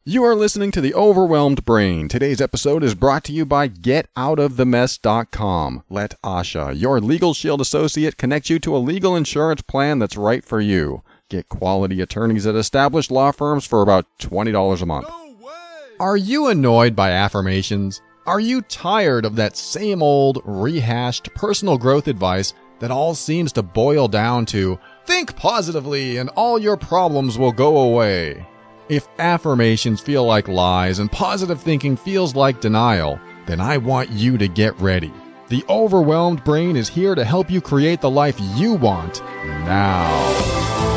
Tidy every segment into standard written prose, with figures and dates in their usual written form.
You are listening to The Overwhelmed Brain. Today's episode is brought to you by GetOutOfTheMess.com. Let Asha, your Legal Shield associate, connect you to a legal insurance plan that's right for you. Get quality attorneys at established law firms for about $20 a month. No way! Are you annoyed by affirmations? Are you tired of that same old, rehashed personal growth advice that all seems to boil down to, think positively and all your problems will go away? If affirmations feel like lies and positive thinking feels like denial, then I want you to get ready. The Overwhelmed Brain is here to help you create the life you want now.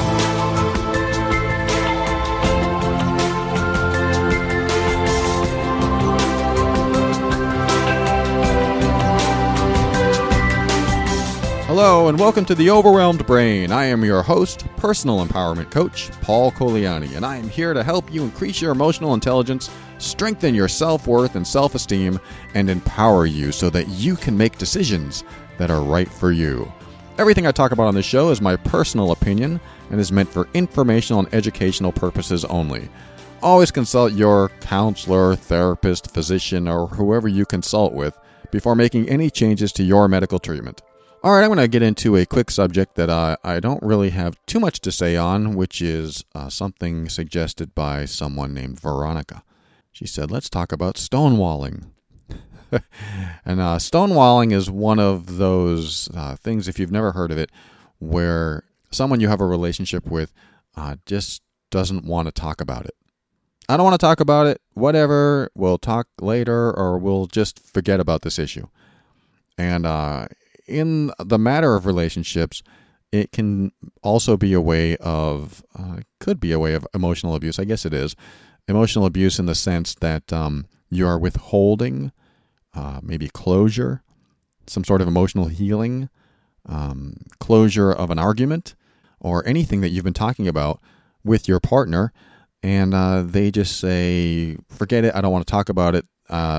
Hello and welcome to The Overwhelmed Brain. I am your host, personal empowerment coach, Paul Coliani, and I am here to help you increase your emotional intelligence, strengthen your self-worth and self-esteem, and empower you so that you can make decisions that are right for you. Everything I talk about on this show is my personal opinion and is meant for informational and educational purposes only. Always consult your counselor, therapist, physician, or whoever you consult with before making any changes to your medical treatment. All right, I'm going to get into a quick subject that I don't really have too much to say on, which is something suggested by someone named Veronica. She said, let's talk about stonewalling. And stonewalling is one of those things, if you've never heard of it, where someone you have a relationship with just doesn't want to talk about it. I don't want to talk about it, whatever, we'll talk later, or we'll just forget about this issue. And in the matter of relationships, it can also be a way of, could be a way of emotional abuse. I guess it is. Emotional abuse in the sense that you are withholding maybe closure, some sort of emotional healing, closure of an argument, or anything that you've been talking about with your partner, and they just say, forget it, I don't want to talk about it,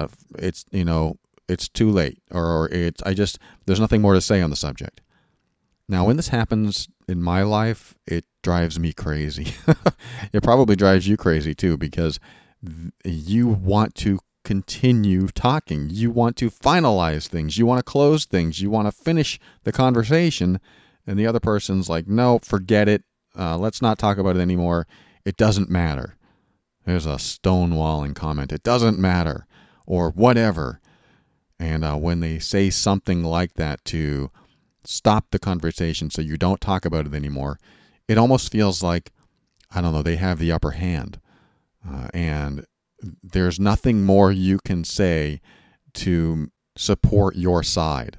it's too late, or there's nothing more to say on the subject. Now, when this happens in my life, it drives me crazy. It probably drives you crazy too, because you want to continue talking. You want to finalize things. You want to close things. You want to finish the conversation, and the other person's like, no, forget it. Let's not talk about it anymore. It doesn't matter. There's a stonewalling comment. It doesn't matter, or whatever. And when they say something like that to stop the conversation so you don't talk about it anymore, it almost feels like, I don't know, they have the upper hand. And there's nothing more you can say to support your side.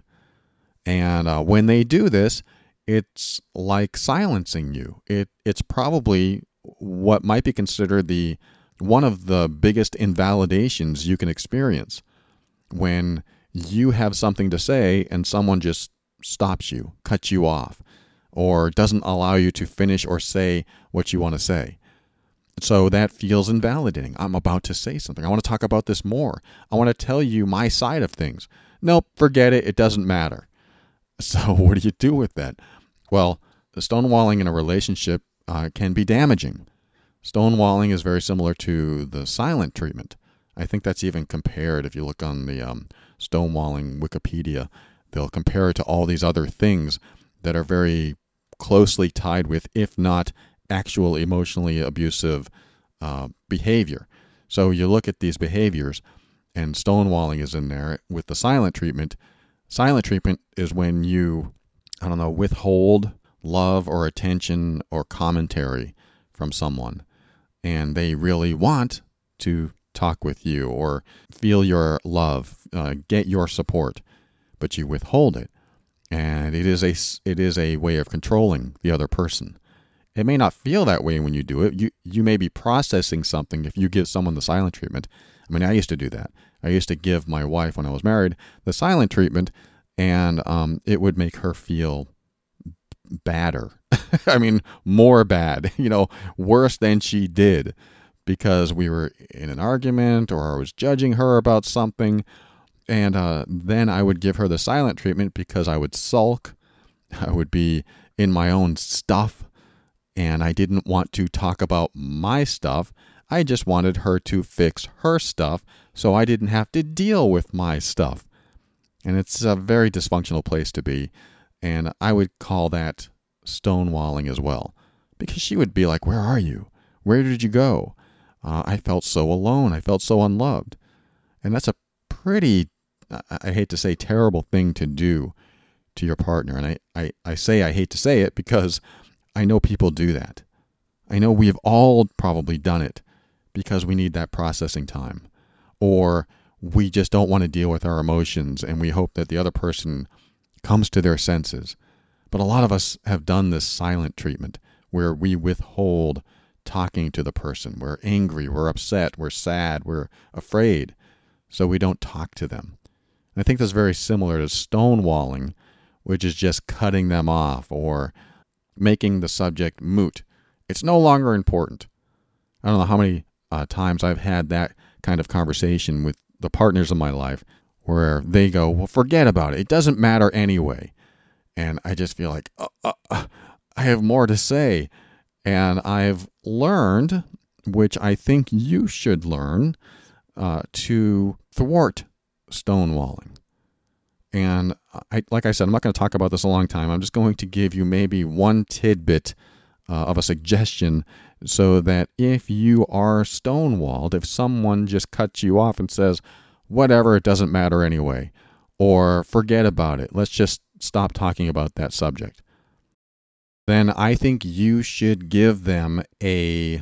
And when they do this, it's like silencing you. It's probably what might be considered one of the biggest invalidations you can experience. When you have something to say and someone just stops you, cuts you off, or doesn't allow you to finish or say what you want to say. So that feels invalidating. I'm about to say something. I want to talk about this more. I want to tell you my side of things. Nope, forget it. It doesn't matter. So what do you do with that? Well, the stonewalling in a relationship can be damaging. Stonewalling is very similar to the silent treatment. I think that's even compared, if you look on the stonewalling Wikipedia, they'll compare it to all these other things that are very closely tied with, if not actual emotionally abusive behavior. So you look at these behaviors, and stonewalling is in there with the silent treatment. Silent treatment is when you, withhold love or attention or commentary from someone, and they really want to talk with you or feel your love, get your support, but you withhold it, and it is a way of controlling the other person. It may not feel that way when you do it. You may be processing something if you give someone the silent treatment. I mean, I used to do that. I used to give my wife, when I was married, the silent treatment, and it would make her feel badder. I mean, more bad, worse than she did, because we were in an argument or I was judging her about something. And then I would give her the silent treatment because I would sulk. I would be in my own stuff, and I didn't want to talk about my stuff. I just wanted her to fix her stuff so I didn't have to deal with my stuff. And it's a very dysfunctional place to be. And I would call that stonewalling as well. Because she would be like, where are you? Where did you go? I felt so alone. I felt so unloved. And that's a pretty, I hate to say, terrible thing to do to your partner. And I say I hate to say it because I know people do that. I know we've all probably done it because we need that processing time. Or we just don't want to deal with our emotions and we hope that the other person comes to their senses. But a lot of us have done this silent treatment where we withhold talking to the person. We're angry, we're upset, we're sad, we're afraid, so we don't talk to them. And I think that's very similar to stonewalling, which is just cutting them off or making the subject moot. It's no longer important. I don't know how many times I've had that kind of conversation with the partners of my life where they go, well, forget about it. It doesn't matter anyway. And I just feel like, I have more to say. And I've learned, which I think you should learn, to thwart stonewalling. And like I said, I'm not going to talk about this a long time. I'm just going to give you maybe one tidbit of a suggestion so that if you are stonewalled, if someone just cuts you off and says, whatever, it doesn't matter anyway, or forget about it, let's just stop talking about that subject, then I think you should give them an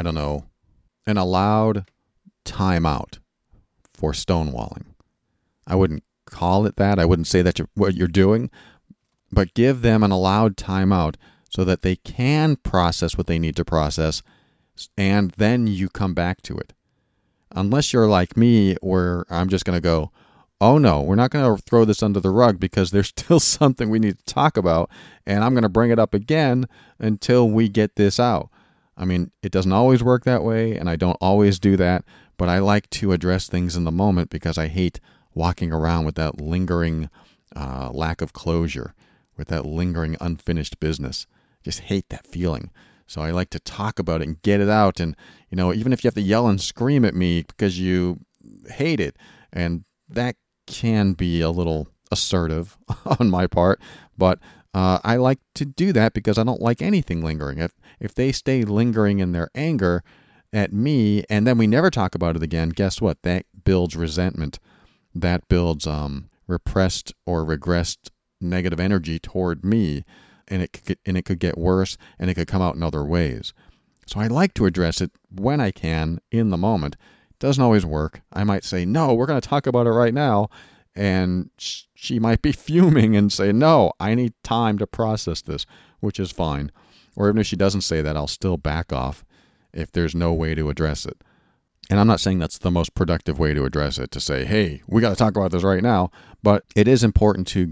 allowed timeout for stonewalling. I wouldn't call it that. I wouldn't say that's what you're doing, but give them an allowed timeout so that they can process what they need to process, and then you come back to it. Unless you're like me, where I'm just going to go, oh no, we're not going to throw this under the rug because there's still something we need to talk about, and I'm going to bring it up again until we get this out. I mean, it doesn't always work that way, and I don't always do that, but I like to address things in the moment because I hate walking around with that lingering lack of closure, with that lingering unfinished business. Just hate that feeling. So I like to talk about it and get it out, and even if you have to yell and scream at me because you hate it, and that can be a little assertive on my part, but I like to do that because I don't like anything lingering. If they stay lingering in their anger at me and then we never talk about it again, guess what? That builds resentment. That builds repressed or regressed negative energy toward me, and it could get worse, and it could come out in other ways. So I like to address it when I can in the moment. Doesn't always work. I might say, no, we're going to talk about it right now. And she might be fuming and say, no, I need time to process this, which is fine. Or even if she doesn't say that, I'll still back off if there's no way to address it. And I'm not saying that's the most productive way to address it, to say, hey, we got to talk about this right now. But it is important to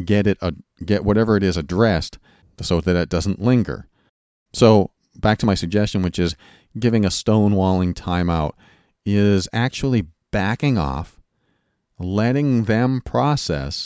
get whatever it is addressed so that it doesn't linger. So back to my suggestion, which is giving a stonewalling timeout, is actually backing off, letting them process,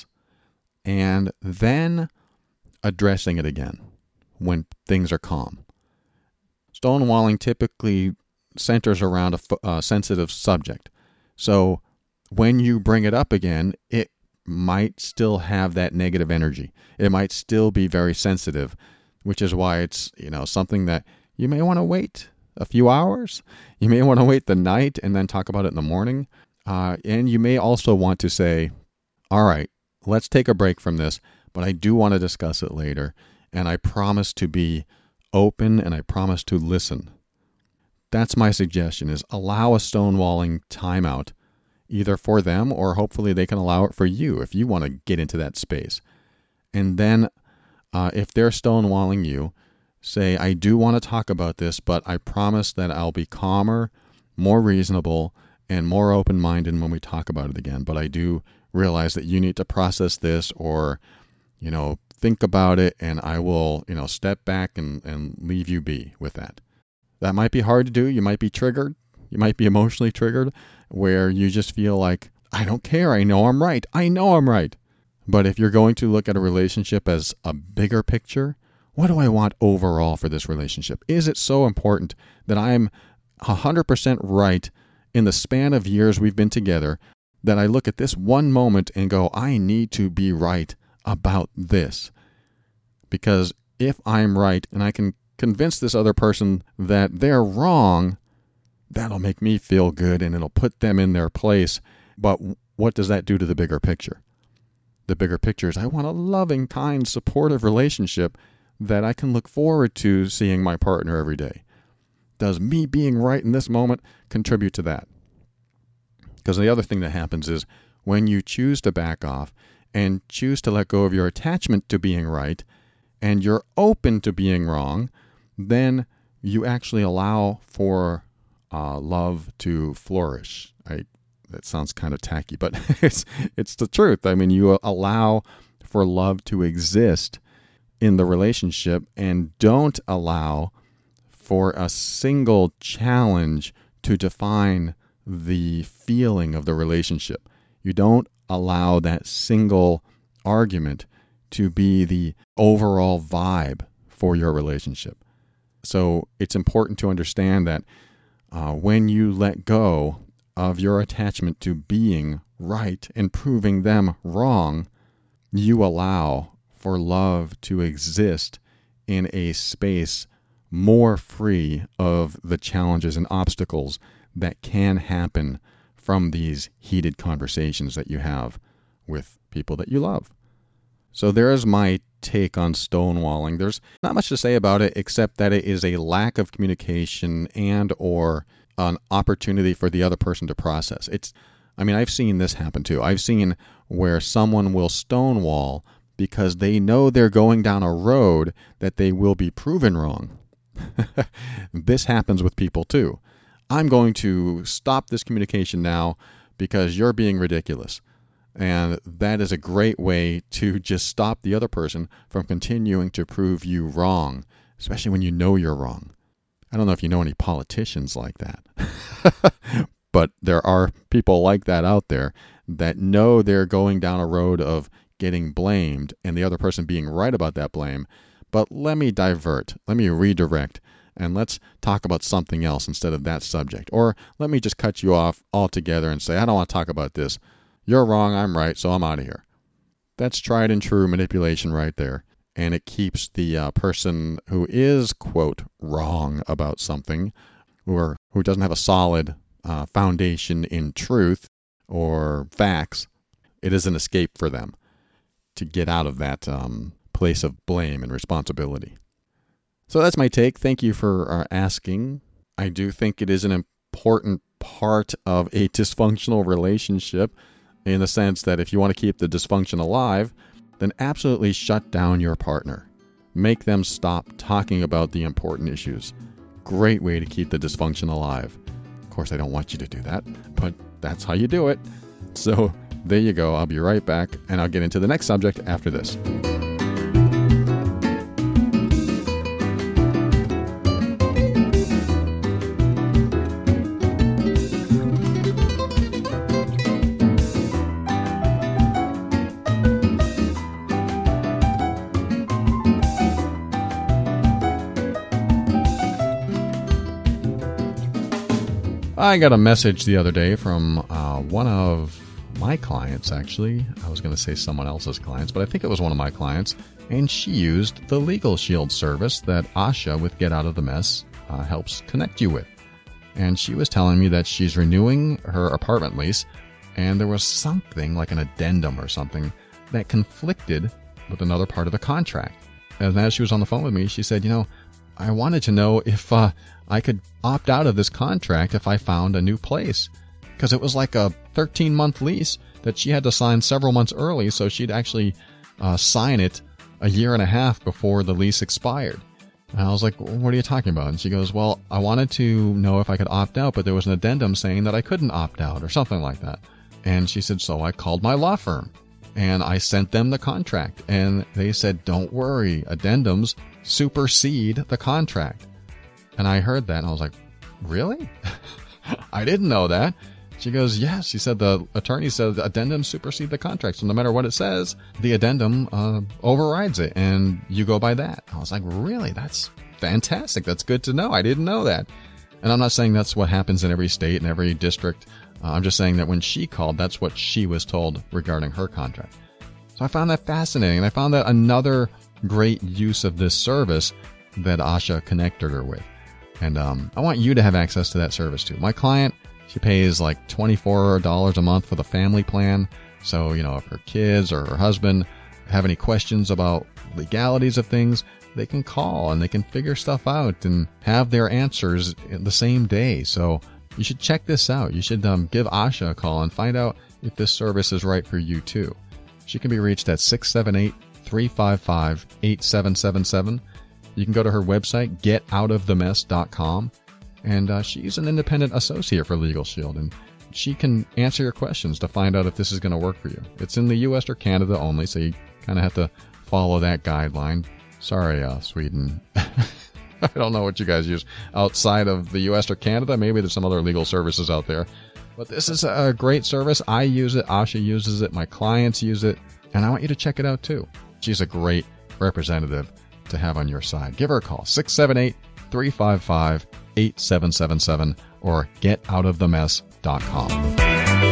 and then addressing it again when things are calm. Stonewalling typically centers around a sensitive subject. So when you bring it up again, it might still have that negative energy. It might still be very sensitive, which is why it's, something that you may want to wait a few hours. You may want to wait the night and then talk about it in the morning. And you may also want to say, all right, let's take a break from this, but I do want to discuss it later. And I promise to be open and I promise to listen. That's my suggestion, is allow a stonewalling timeout, either for them or hopefully they can allow it for you if you want to get into that space. And then if they're stonewalling you, say, I do want to talk about this, but I promise that I'll be calmer, more reasonable, and more open-minded when we talk about it again. But I do realize that you need to process this or, think about it, and I will, step back and leave you be with that. That might be hard to do. You might be triggered. You might be emotionally triggered, where you just feel like, I don't care. I know I'm right. I know I'm right. But if you're going to look at a relationship as a bigger picture, what do I want overall for this relationship? Is it so important that I'm 100% right in the span of years we've been together, that I look at this one moment and go, I need to be right about this. Because if I'm right and I can convince this other person that they're wrong, that'll make me feel good and it'll put them in their place. But what does that do to the bigger picture? The bigger picture is I want a loving, kind, supportive relationship that I can look forward to seeing my partner every day. Does me being right in this moment contribute to that? Because the other thing that happens is when you choose to back off and choose to let go of your attachment to being right, and you're open to being wrong, then you actually allow for love to flourish. That sounds kind of tacky, but it's the truth. I mean, you allow for love to exist in the relationship and don't allow for a single challenge to define the feeling of the relationship. You don't allow that single argument to be the overall vibe for your relationship. So it's important to understand that when you let go of your attachment to being right and proving them wrong, you allow for love to exist in a space more free of the challenges and obstacles that can happen from these heated conversations that you have with people that you love. So there's my take on stonewalling. There's not much to say about it except that it is a lack of communication and or an opportunity for the other person to process. I've seen this happen too. I've seen where someone will stonewall because they know they're going down a road that they will be proven wrong. This happens with people too. I'm going to stop this communication now because you're being ridiculous. And that is a great way to just stop the other person from continuing to prove you wrong, especially when you know you're wrong. I don't know if you know any politicians like that, but there are people like that out there that know they're going down a road of getting blamed and the other person being right about that blame. But let me divert, let me redirect, and let's talk about something else instead of that subject. Or let me just cut you off altogether and say, I don't want to talk about this. You're wrong, I'm right, so I'm out of here. That's tried and true manipulation right there. And it keeps the person who is, quote, wrong about something, or who doesn't have a solid foundation in truth or facts, it is an escape for them to get out of that place of blame and responsibility. So that's my take. Thank you for asking. I do think it is an important part of a dysfunctional relationship in the sense that if you want to keep the dysfunction alive, then absolutely shut down your partner. Make them stop talking about the important issues. Great way to keep the dysfunction alive. Of course, I don't want you to do that, but that's how you do it. So there you go. I'll be right back, and I'll get into the next subject after this. I got a message the other day from one of my clients, actually. I was going to say someone else's clients, but I think it was one of my clients. And she used the Legal Shield service that Asha with Get Out of the Mess helps connect you with. And she was telling me that she's renewing her apartment lease, and there was something like an addendum or something that conflicted with another part of the contract. And as she was on the phone with me, she said, I wanted to know if I could opt out of this contract if I found a new place. Because it was like a 13-month lease that she had to sign several months early, so she'd actually sign it a year and a half before the lease expired. And I was like, what are you talking about? And she goes, well, I wanted to know if I could opt out, but there was an addendum saying that I couldn't opt out or something like that. And she said, so I called my law firm and I sent them the contract. And they said, don't worry, addendums supersede the contract. And I heard that and I was like, really? I didn't know that. She goes, yes. She said the attorney said the addendum supersede the contract. So no matter what it says, the addendum overrides it and you go by that. I was like, really? That's fantastic. That's good to know. I didn't know that. And I'm not saying that's what happens in every state and every district. I'm just saying that when she called, that's what she was told regarding her contract. So I found that fascinating, and I found that another great use of this service that Asha connected her with. And I want you to have access to that service too. My client, she pays like $24 a month for the family plan. So, if her kids or her husband have any questions about legalities of things, they can call and they can figure stuff out and have their answers in the same day. So you should check this out. You should give Asha a call and find out if this service is right for you too. She can be reached at 678-355-8777. You can go to her website, getoutofthemess.com, and she's an independent associate for Legal Shield, and she can answer your questions to find out if this is going to work for you. It's in the U.S. or Canada only, so you kind of have to follow that guideline. Sorry, Sweden. I don't know what you guys use outside of the U.S. or Canada. Maybe there's some other legal services out there. But this is a great service. I use it. Asha uses it. My clients use it. And I want you to check it out, too. She's a great representative to have on your side. Give her a call, 678-355-8777 or getoutofthemess.com.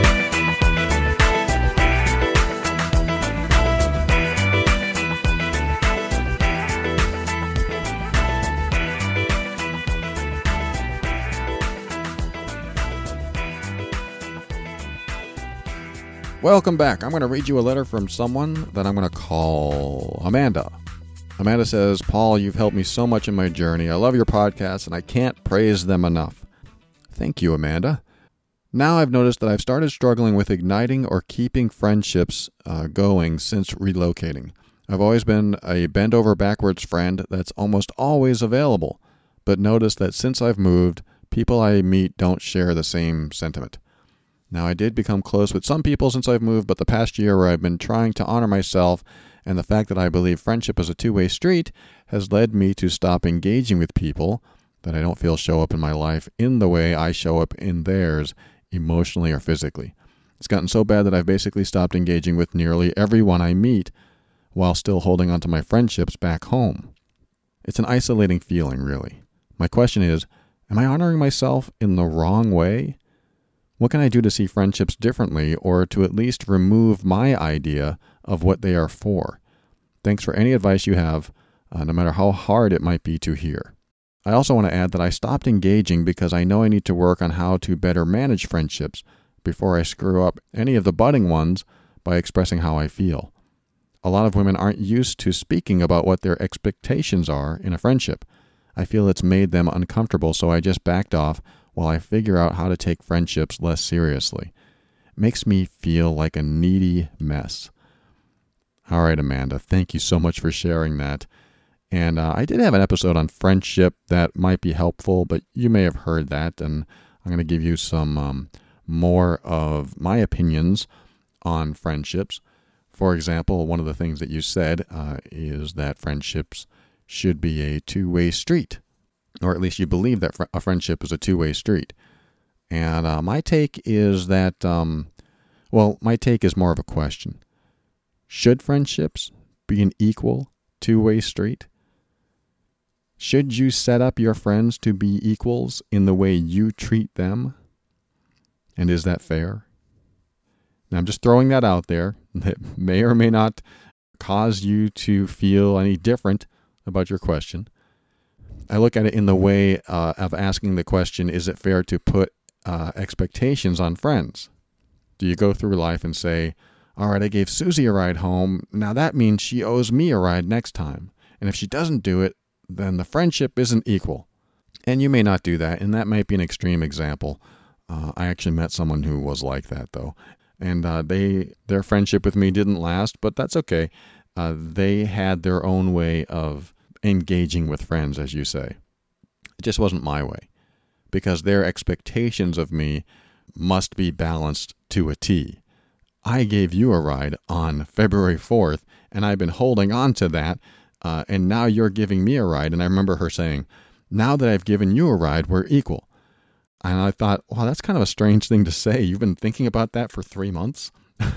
Welcome back. I'm going to read you a letter from someone that I'm going to call Amanda. Amanda says, Paul, you've helped me so much in my journey. I love your podcast, and I can't praise them enough. Thank you, Amanda. Now I've noticed that I've started struggling with igniting or keeping friendships going since relocating. I've always been a bend-over-backwards friend that's almost always available, but noticed that since I've moved, people I meet don't share the same sentiment. Now, I did become close with some people since I've moved, but the past year where I've been trying to honor myself and the fact that I believe friendship is a two-way street has led me to stop engaging with people that I don't feel show up in my life in the way I show up in theirs, emotionally or physically. It's gotten so bad that I've basically stopped engaging with nearly everyone I meet while still holding on to my friendships back home. It's an isolating feeling, really. My question is, am I honoring myself in the wrong way? What can I do to see friendships differently or to at least remove my idea of what they are for? Thanks for any advice you have, no matter how hard it might be to hear. I also want to add that I stopped engaging because I know I need to work on how to better manage friendships before I screw up any of the budding ones by expressing how I feel. A lot of women aren't used to speaking about what their expectations are in a friendship. I feel it's made them uncomfortable, so I just backed off while I figure out how to take friendships less seriously. It makes me feel like a needy mess. All right, Amanda, thank you so much for sharing that. And I did have an episode on friendship that might be helpful, but you may have heard that, and I'm going to give you some more of my opinions on friendships. For example, one of the things that you said is that friendships should be a two-way street. Or at least you believe that a friendship is a two-way street. And my take is that, my take is more of a question. Should friendships be an equal two-way street? Should you set up your friends to be equals in the way you treat them? And is that fair? Now, I'm just throwing that out there. That may or may not cause you to feel any different about your question. I look at it in the way of asking the question, is it fair to put expectations on friends? Do you go through life and say, all right, I gave Susie a ride home. Now that means she owes me a ride next time. And if she doesn't do it, then the friendship isn't equal. And you may not do that, and that might be an extreme example. I actually met someone who was like that, though. And their friendship with me didn't last, but that's okay. They had their own way of engaging with friends, as you say. It just wasn't my way, because their expectations of me must be balanced to a T. I gave you a ride on February 4th, and I've been holding on to that, and now you're giving me a ride. And I remember her saying, now that I've given you a ride, we're equal. And I thought, wow, that's kind of a strange thing to say. You've been thinking about that for 3 months?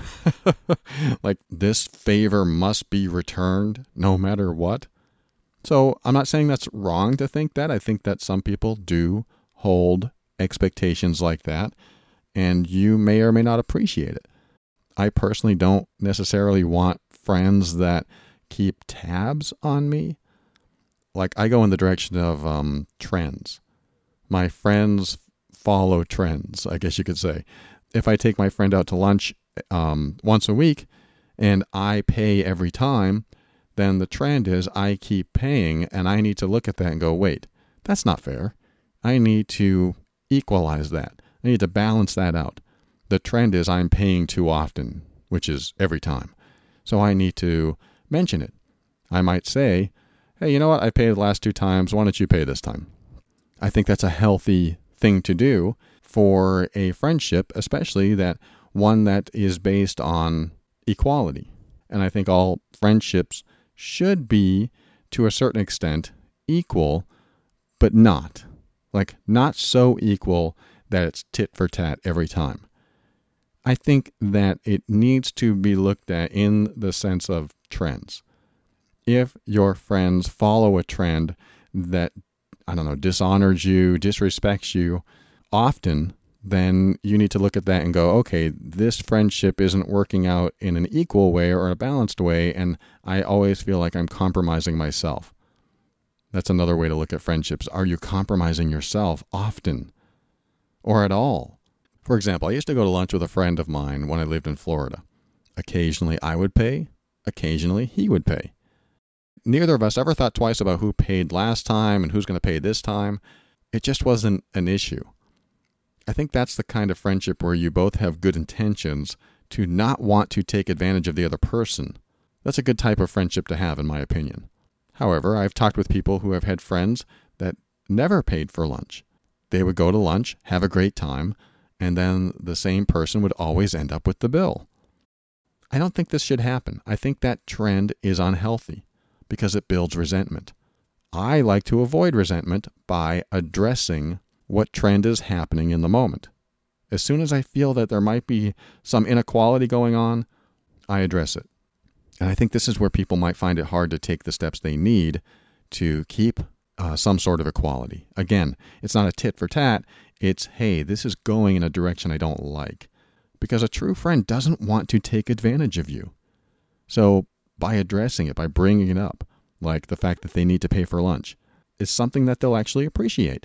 Like, this favor must be returned no matter what? So I'm not saying that's wrong to think that. I think that some people do hold expectations like that, and you may or may not appreciate it. I personally don't necessarily want friends that keep tabs on me. Like, I go in the direction of trends. My friends follow trends, I guess you could say. If I take my friend out to lunch once a week and I pay every time, then the trend is I keep paying, and I need to look at that and go, wait, that's not fair. I need to equalize that. I need to balance that out. The trend is I'm paying too often, which is every time. So I need to mention it. I might say, hey, you know what? I paid the last 2 times. Why don't you pay this time? I think that's a healthy thing to do for a friendship, especially that one that is based on equality. And I think all friendships should be, to a certain extent, equal, but not. Like, not so equal that it's tit for tat every time. I think that it needs to be looked at in the sense of trends. If your friends follow a trend that, dishonors you, disrespects you often, then you need to look at that and go, okay, this friendship isn't working out in an equal way or a balanced way, and I always feel like I'm compromising myself. That's another way to look at friendships. Are you compromising yourself often or at all? For example, I used to go to lunch with a friend of mine when I lived in Florida. Occasionally I would pay, occasionally he would pay. Neither of us ever thought twice about who paid last time and who's going to pay this time. It just wasn't an issue. I think that's the kind of friendship where you both have good intentions to not want to take advantage of the other person. That's a good type of friendship to have, in my opinion. However, I've talked with people who have had friends that never paid for lunch. They would go to lunch, have a great time, and then the same person would always end up with the bill. I don't think this should happen. I think that trend is unhealthy because it builds resentment. I like to avoid resentment by addressing what trend is happening in the moment. As soon as I feel that there might be some inequality going on, I address it. And I think this is where people might find it hard to take the steps they need to keep some sort of equality. Again, it's not a tit for tat. It's, hey, this is going in a direction I don't like. Because a true friend doesn't want to take advantage of you. So by addressing it, by bringing it up, like the fact that they need to pay for lunch, is something that they'll actually appreciate.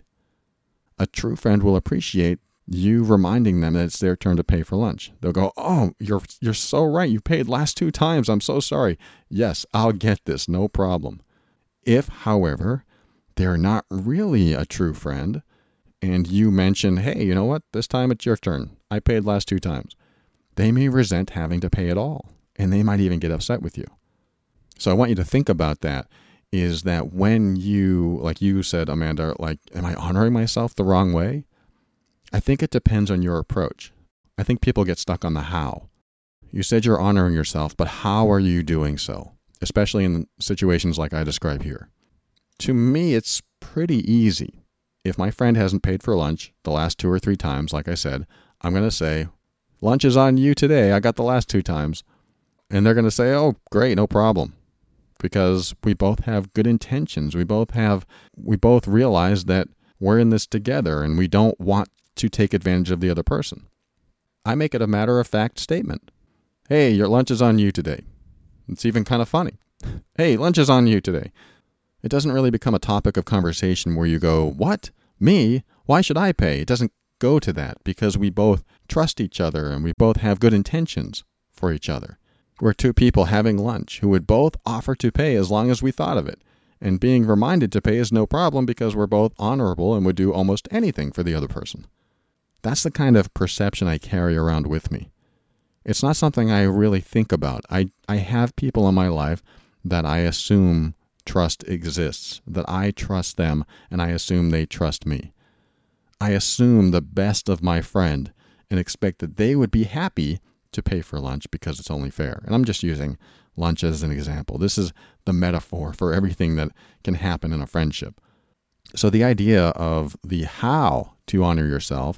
A true friend will appreciate you reminding them that it's their turn to pay for lunch. They'll go, oh, you're so right. You paid last 2 times. I'm so sorry. Yes, I'll get this. No problem. If, however, they're not really a true friend, and you mention, hey, you know what? This time it's your turn. I paid last 2 times. They may resent having to pay at all, and they might even get upset with you. So I want you to think about that, is that when you, like you said, Amanda, like, am I honoring myself the wrong way? I think it depends on your approach. I think people get stuck on the how. You said you're honoring yourself, but how are you doing so? Especially in situations like I describe here. To me, it's pretty easy. If my friend hasn't paid for lunch the last 2 or 3 times, like I said, I'm going to say, lunch is on you today. I got the last 2 times. And they're going to say, oh, great, no problem. Because we both have good intentions. We both realize that we're in this together and we don't want to take advantage of the other person. I make it a matter-of-fact statement. Hey, your lunch is on you today. It's even kind of funny. Hey, lunch is on you today. It doesn't really become a topic of conversation where you go, what? Me? Why should I pay? It doesn't go to that because we both trust each other and we both have good intentions for each other. We're 2 people having lunch who would both offer to pay as long as we thought of it. And being reminded to pay is no problem because we're both honorable and would do almost anything for the other person. That's the kind of perception I carry around with me. It's not something I really think about. I have people in my life that I assume trust exists, that I trust them and I assume they trust me. I assume the best of my friend and expect that they would be happy to pay for lunch because it's only fair. And I'm just using lunch as an example. This is the metaphor for everything that can happen in a friendship. So the idea of the how to honor yourself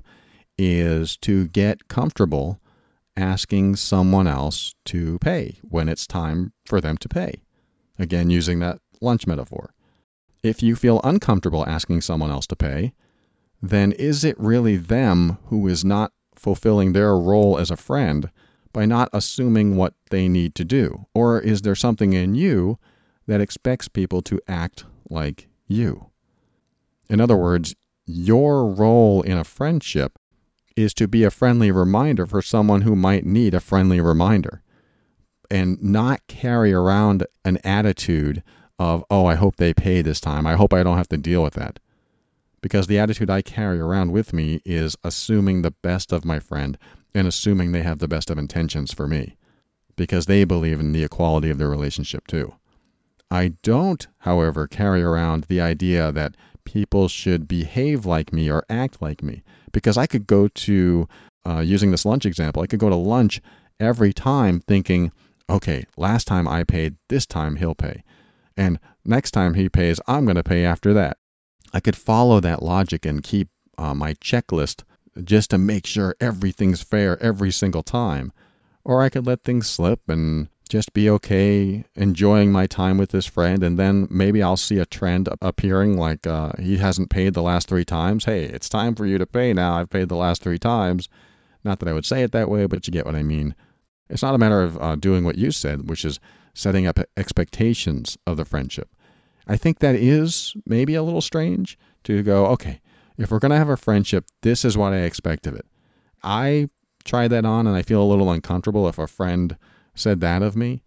is to get comfortable asking someone else to pay when it's time for them to pay. Again, using that lunch metaphor. If you feel uncomfortable asking someone else to pay, then is it really them who is not fulfilling their role as a friend by not assuming what they need to do? Or is there something in you that expects people to act like you? In other words, your role in a friendship is to be a friendly reminder for someone who might need a friendly reminder, and not carry around an attitude of, oh, I hope they pay this time. I hope I don't have to deal with that. Because the attitude I carry around with me is assuming the best of my friend and assuming they have the best of intentions for me, because they believe in the equality of their relationship too. I don't, however, carry around the idea that people should behave like me or act like me, because I could go to, using this lunch example, I could go to lunch every time thinking, okay, last time I paid, this time he'll pay. And next time he pays, I'm going to pay after that. I could follow that logic and keep my checklist just to make sure everything's fair every single time. Or I could let things slip and just be okay enjoying my time with this friend, and then maybe I'll see a trend appearing like he hasn't paid the last 3 times. Hey, it's time for you to pay now. I've paid the last 3 times. Not that I would say it that way, but you get what I mean. It's not a matter of doing what you said, which is setting up expectations of the friendship. I think that is maybe a little strange to go, okay, if we're going to have a friendship, this is what I expect of it. I tried that on and I feel a little uncomfortable if a friend said that of me.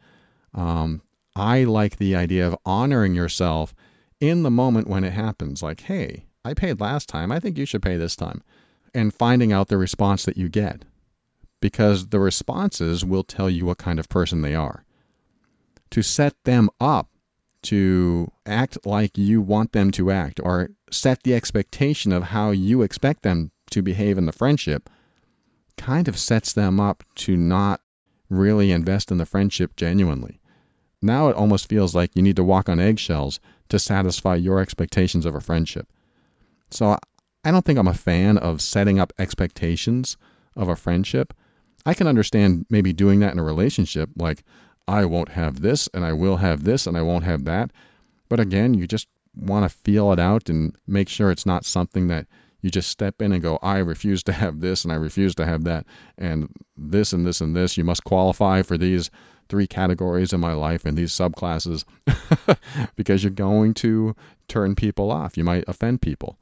I like the idea of honoring yourself in the moment when it happens. Like, hey, I paid last time. I think you should pay this time. And finding out the response that you get. Because the responses will tell you what kind of person they are. To set them up to act like you want them to act, or set the expectation of how you expect them to behave in the friendship, kind of sets them up to not really invest in the friendship genuinely. Now it almost feels like you need to walk on eggshells to satisfy your expectations of a friendship. So I don't think I'm a fan of setting up expectations of a friendship. I can understand maybe doing that in a relationship, like, I won't have this, and I will have this, and I won't have that. But again, you just want to feel it out and make sure it's not something that you just step in and go, I refuse to have this, and I refuse to have that, and this, and this, and this. You must qualify for these 3 categories in my life and these subclasses, because you're going to turn people off. You might offend people.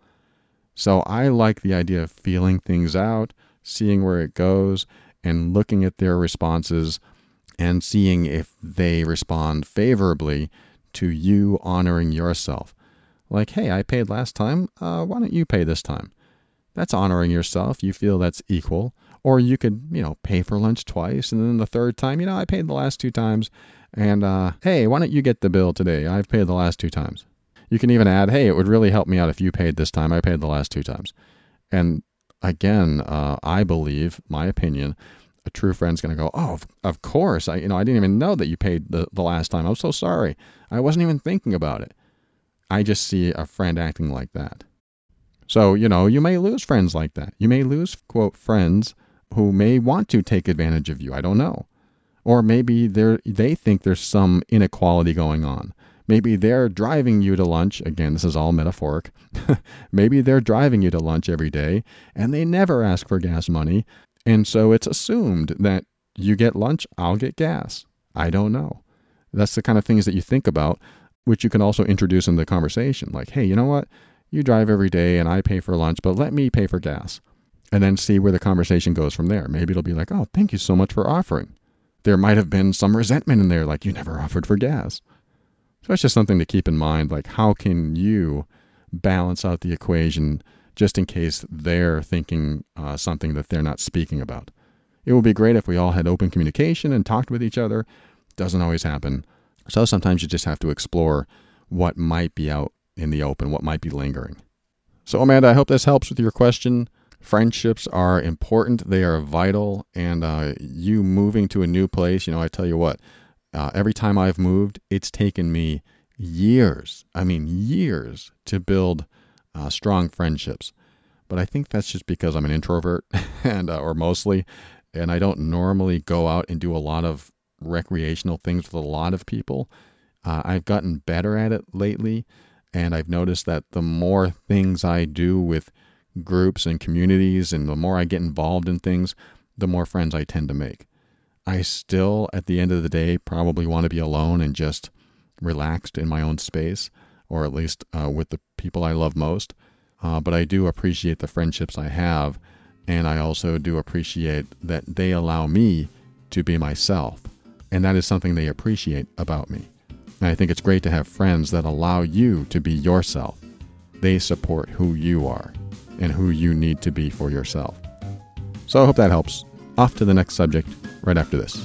So I like the idea of feeling things out, seeing where it goes, and looking at their responses and seeing if they respond favorably to you honoring yourself. Like, hey, I paid last time. Why don't you pay this time? That's honoring yourself. You feel that's equal. Or you could, pay for lunch twice, and then the third time, I paid the last 2 times. And, hey, why don't you get the bill today? I've paid the last 2 times. You can even add, hey, it would really help me out if you paid this time. I paid the last 2 times. And again, I believe, my opinion, a true friend's going to go, oh, of course. I didn't even know that you paid the last time. I'm so sorry. I wasn't even thinking about it. I just see a friend acting like that. So, you may lose friends like that. You may lose, quote, friends who may want to take advantage of you. I don't know. Or maybe they think there's some inequality going on. Maybe they're driving you to lunch. Again, this is all metaphoric. Maybe they're driving you to lunch every day, and they never ask for gas money. And so it's assumed that you get lunch, I'll get gas. I don't know. That's the kind of things that you think about, which you can also introduce in the conversation. Like, hey, you know what? You drive every day and I pay for lunch, but let me pay for gas. And then see where the conversation goes from there. Maybe it'll be like, oh, thank you so much for offering. There might have been some resentment in there, like you never offered for gas. So it's just something to keep in mind, like how can you balance out the equation just in case they're thinking something that they're not speaking about. It would be great if we all had open communication and talked with each other. Doesn't always happen. So sometimes you just have to explore what might be out in the open, what might be lingering. So Amanda, I hope this helps with your question. Friendships are important. They are vital. And you moving to a new place, I tell you what, every time I've moved, it's taken me years to build strong friendships. But I think that's just because I'm an introvert and or mostly, and I don't normally go out and do a lot of recreational things with a lot of people. I've gotten better at it lately, and I've noticed that the more things I do with groups and communities, and the more I get involved in things, the more friends I tend to make. I still, at the end of the day, probably want to be alone and just relaxed in my own space, or at least with the people I love most. But I do appreciate the friendships I have, and I also do appreciate that they allow me to be myself, and that is something they appreciate about me. And I think it's great to have friends that allow you to be yourself. They support who you are and who you need to be for yourself. So I hope that helps. Off to the next subject right after this.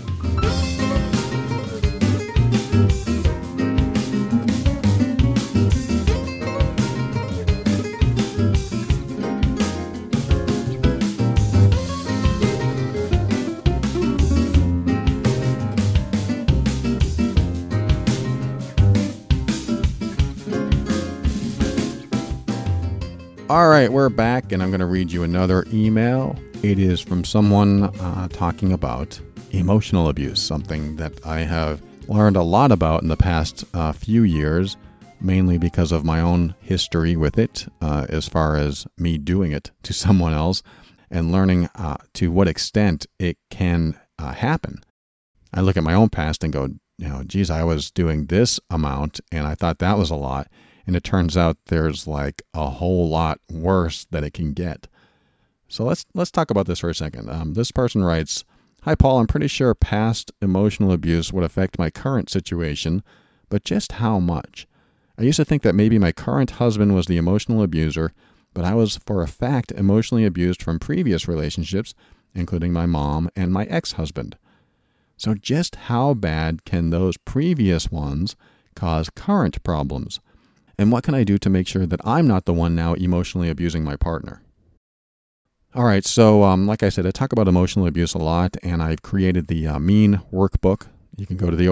All right, we're back, and I'm going to read you another email. It is from someone talking about emotional abuse, something that I have learned a lot about in the past few years, mainly because of my own history with it, as far as me doing it to someone else, and learning to what extent it can happen. I look at my own past and go, geez, I was doing this amount, and I thought that was a lot. And it turns out there's like a whole lot worse that it can get. So let's talk about this for a second. This person writes, "Hi, Paul. I'm pretty sure past emotional abuse would affect my current situation, but just how much? I used to think that maybe my current husband was the emotional abuser, but I was for a fact emotionally abused from previous relationships, including my mom and my ex-husband. So just how bad can those previous ones cause current problems? And what can I do to make sure that I'm not the one now emotionally abusing my partner?" All right, so like I said, I talk about emotional abuse a lot, and I've created the MEAN workbook. You can go to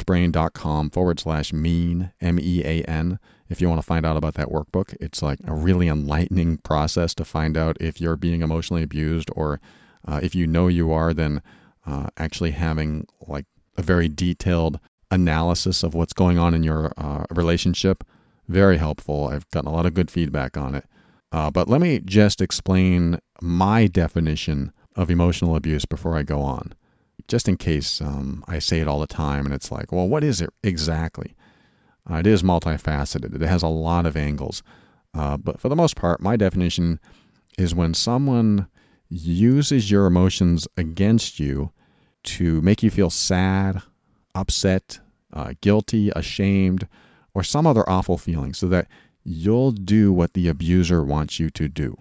theoverwhelmedbrain.com/MEAN, MEAN, if you want to find out about that workbook. It's like a really enlightening process to find out if you're being emotionally abused, or if you know you are, then actually having like a very detailed analysis of what's going on in your relationship. Very helpful. I've gotten a lot of good feedback on it. But let me just explain my definition of emotional abuse before I go on, just in case I say it all the time and it's like, well, what is it exactly? It is multifaceted. It has a lot of angles. But for the most part, my definition is when someone uses your emotions against you to make you feel sad, upset, guilty, ashamed, or some other awful feeling, so that you'll do what the abuser wants you to do.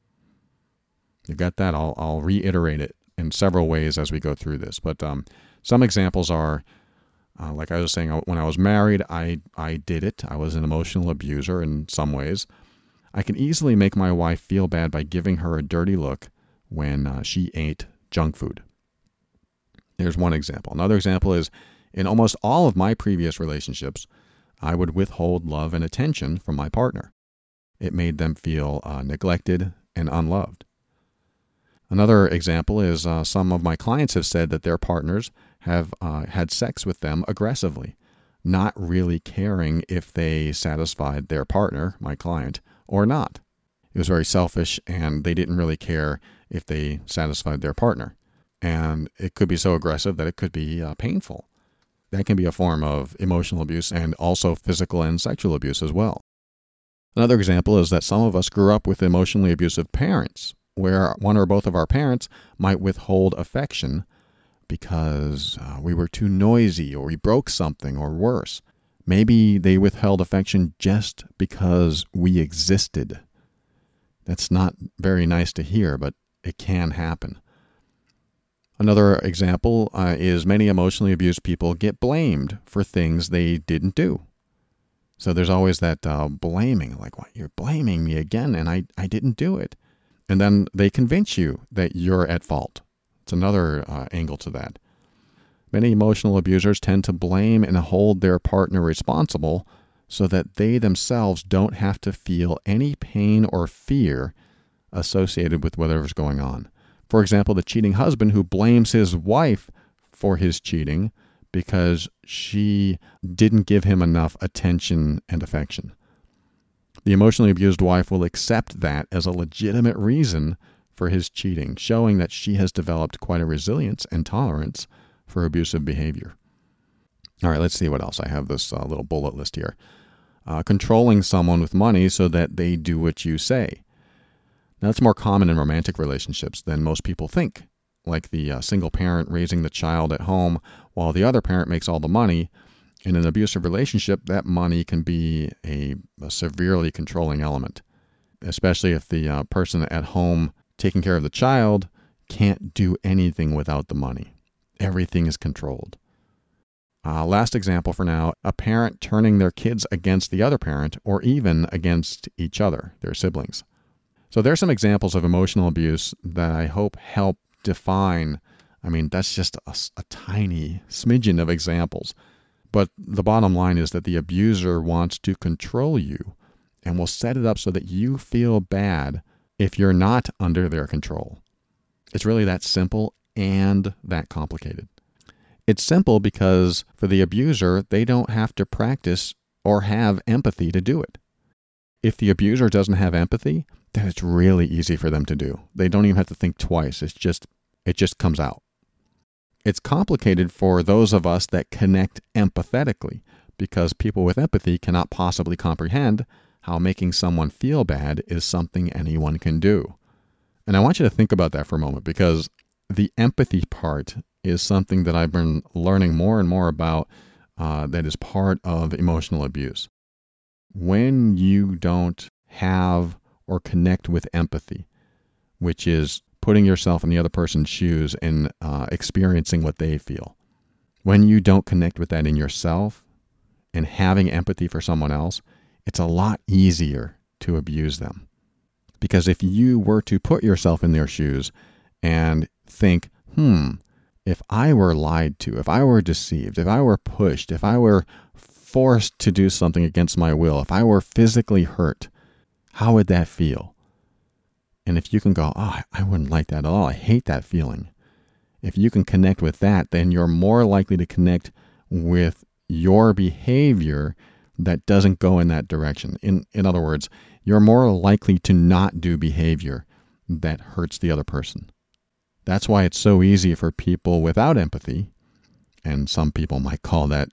You got that? I'll reiterate it in several ways as we go through this. But some examples are, like I was saying, when I was married, I did it. I was an emotional abuser in some ways. I can easily make my wife feel bad by giving her a dirty look when she ate junk food. There's one example. Another example is, in almost all of my previous relationships, I would withhold love and attention from my partner. It made them feel neglected and unloved. Another example is some of my clients have said that their partners have had sex with them aggressively, not really caring if they satisfied their partner, my client, or not. It was very selfish, and they didn't really care if they satisfied their partner. And it could be so aggressive that it could be painful. That can be a form of emotional abuse, and also physical and sexual abuse as well. Another example is that some of us grew up with emotionally abusive parents, where one or both of our parents might withhold affection because we were too noisy, or we broke something, or worse. Maybe they withheld affection just because we existed. That's not very nice to hear, but it can happen. Another example is many emotionally abused people get blamed for things they didn't do. So there's always that blaming, like, what, you're blaming me again, and I didn't do it. And then they convince you that you're at fault. It's another angle to that. Many emotional abusers tend to blame and hold their partner responsible so that they themselves don't have to feel any pain or fear associated with whatever's going on. For example, the cheating husband who blames his wife for his cheating because she didn't give him enough attention and affection. The emotionally abused wife will accept that as a legitimate reason for his cheating, showing that she has developed quite a resilience and tolerance for abusive behavior. All right, let's see what else. I have this little bullet list here. Controlling someone with money so that they do what you say. Now, that's more common in romantic relationships than most people think, like the single parent raising the child at home while the other parent makes all the money. In an abusive relationship, that money can be a severely controlling element, especially if the person at home taking care of the child can't do anything without the money. Everything is controlled. Last example for now, a parent turning their kids against the other parent or even against each other, their siblings. So there's some examples of emotional abuse that I hope help define. I mean, that's just a tiny smidgen of examples. But the bottom line is that the abuser wants to control you and will set it up so that you feel bad if you're not under their control. It's really that simple and that complicated. It's simple because for the abuser, they don't have to practice or have empathy to do it. If the abuser doesn't have empathy, then it's really easy for them to do. They don't even have to think twice. It just comes out. It's complicated for those of us that connect empathetically because people with empathy cannot possibly comprehend how making someone feel bad is something anyone can do. And I want you to think about that for a moment because the empathy part is something that I've been learning more and more about that is part of emotional abuse. When you don't have or connect with empathy, which is putting yourself in the other person's shoes and experiencing what they feel. When you don't connect with that in yourself and having empathy for someone else, it's a lot easier to abuse them. Because if you were to put yourself in their shoes and think, if I were lied to, if I were deceived, if I were pushed, if I were forced to do something against my will, if I were physically hurt, how would that feel? And if you can go, I wouldn't like that at all. I hate that feeling. If you can connect with that, then you're more likely to connect with your behavior that doesn't go in that direction. In other words, you're more likely to not do behavior that hurts the other person. That's why it's so easy for people without empathy, and some people might call that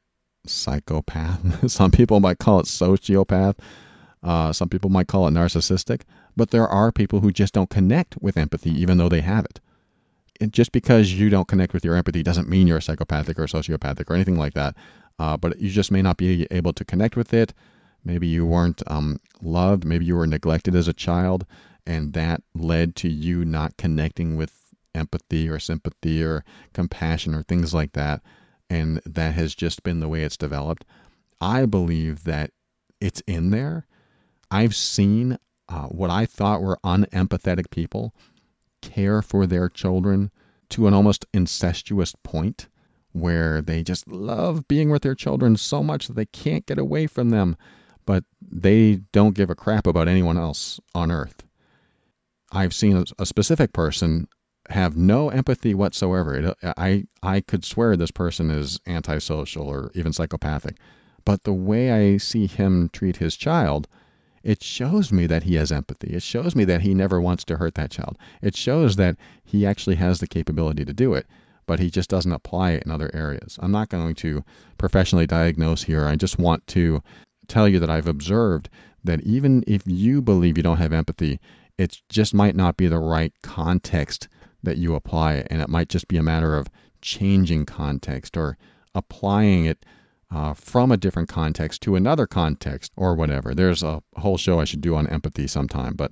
psychopath. Some people might call it sociopath. Some people might call it narcissistic. But there are people who just don't connect with empathy even though they have it. Just because you don't connect with your empathy doesn't mean you're psychopathic or sociopathic or anything like that. But you just may not be able to connect with it. Maybe you weren't loved. Maybe you were neglected as a child, and that led to you not connecting with empathy or sympathy or compassion or things like that. And that has just been the way it's developed. I believe that it's in there. I've seen what I thought were unempathetic people care for their children to an almost incestuous point where they just love being with their children so much that they can't get away from them, but they don't give a crap about anyone else on earth. I've seen a specific person have no empathy whatsoever. I could swear this person is antisocial or even psychopathic, but the way I see him treat his child, it shows me that he has empathy. It shows me that he never wants to hurt that child. It shows that he actually has the capability to do it, but he just doesn't apply it in other areas. I'm not going to professionally diagnose here. I just want to tell you that I've observed that even if you believe you don't have empathy, it just might not be the right context that you apply it, and it might just be a matter of changing context or applying it from a different context to another context or whatever. There's a whole show I should do on empathy sometime, but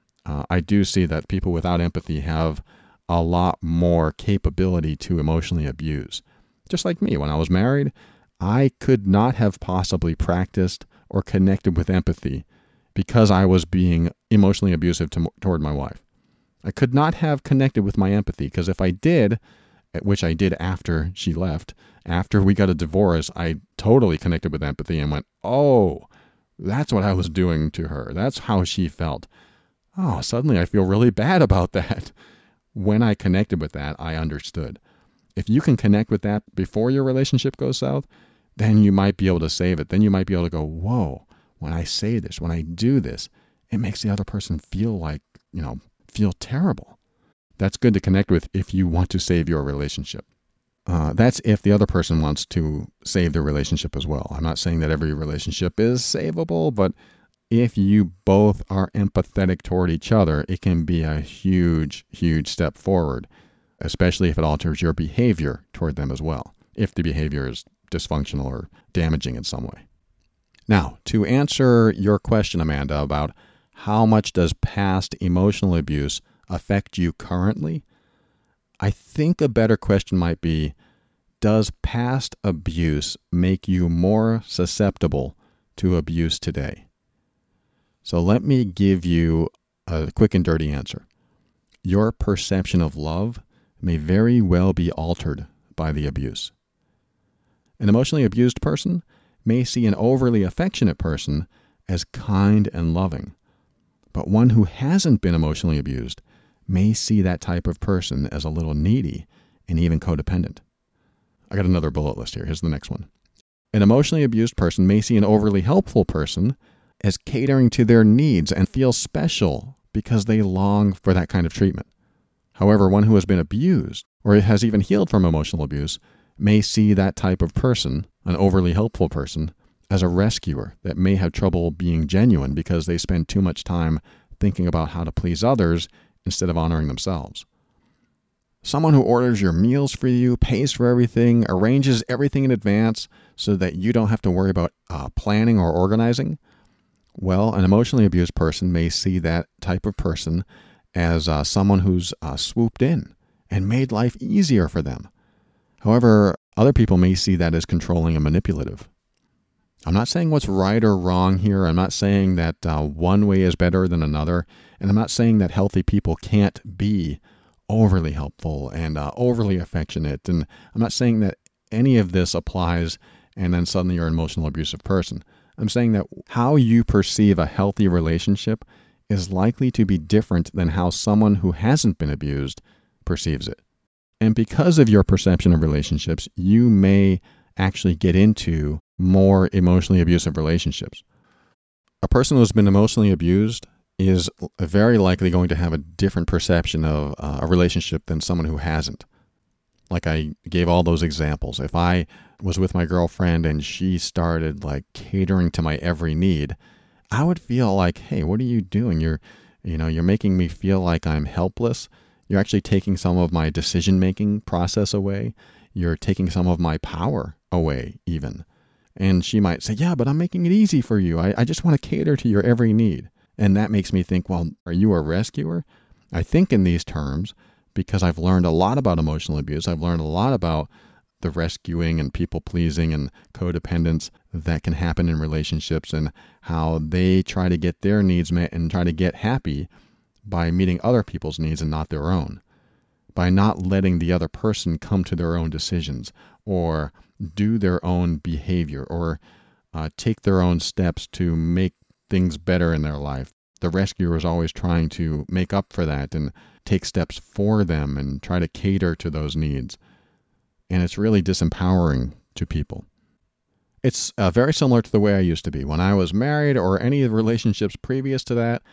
I do see that people without empathy have a lot more capability to emotionally abuse. Just like me, when I was married, I could not have possibly practiced or connected with empathy because I was being emotionally abusive toward my wife. I could not have connected with my empathy because if I did, which I did after she left, after we got a divorce, I totally connected with empathy and went, oh, that's what I was doing to her. That's how she felt. Oh, suddenly I feel really bad about that. When I connected with that, I understood. If you can connect with that before your relationship goes south, then you might be able to save it. Then you might be able to go, whoa, when I say this, when I do this, it makes the other person feel feel terrible. That's good to connect with if you want to save your relationship. That's if the other person wants to save their relationship as well. I'm not saying that every relationship is savable, but if you both are empathetic toward each other, it can be a huge, huge step forward, especially if it alters your behavior toward them as well, if the behavior is dysfunctional or damaging in some way. Now, to answer your question, Amanda, about how much does past emotional abuse affect you currently, I think a better question might be, does past abuse make you more susceptible to abuse today? So let me give you a quick and dirty answer. Your perception of love may very well be altered by the abuse. An emotionally abused person may see an overly affectionate person as kind and loving, but one who hasn't been emotionally abused may see that type of person as a little needy and even codependent. I got another bullet list here. Here's the next one. An emotionally abused person may see an overly helpful person as catering to their needs and feel special because they long for that kind of treatment. However, one who has been abused or has even healed from emotional abuse may see that type of person, an overly helpful person, as a rescuer that may have trouble being genuine because they spend too much time thinking about how to please others instead of honoring themselves. Someone who orders your meals for you, pays for everything, arranges everything in advance so that you don't have to worry about planning or organizing. Well, an emotionally abused person may see that type of person as someone who's swooped in and made life easier for them. However, other people may see that as controlling and manipulative. I'm not saying what's right or wrong here. I'm not saying that one way is better than another. And I'm not saying that healthy people can't be overly helpful and overly affectionate. And I'm not saying that any of this applies and then suddenly you're an emotional abusive person. I'm saying that how you perceive a healthy relationship is likely to be different than how someone who hasn't been abused perceives it. And because of your perception of relationships, you may actually get into more emotionally abusive relationships. A person who's been emotionally abused is very likely going to have a different perception of a relationship than someone who hasn't. Like I gave all those examples. If I was with my girlfriend and she started catering to my every need, I would feel like, hey, what are you doing? You're making me feel like I'm helpless. You're actually taking some of my decision-making process away. You're taking some of my power away even. And she might say, yeah, but I'm making it easy for you. I just want to cater to your every need. And that makes me think, well, are you a rescuer? I think in these terms because I've learned a lot about emotional abuse. I've learned a lot about the rescuing and people-pleasing and codependence that can happen in relationships and how they try to get their needs met and try to get happy by meeting other people's needs and not their own, by not letting the other person come to their own decisions or do their own behavior or take their own steps to make things better in their life. The rescuer is always trying to make up for that and take steps for them and try to cater to those needs. And it's really disempowering to people. It's very similar to the way I used to be. When I was married or any of the relationships previous to that,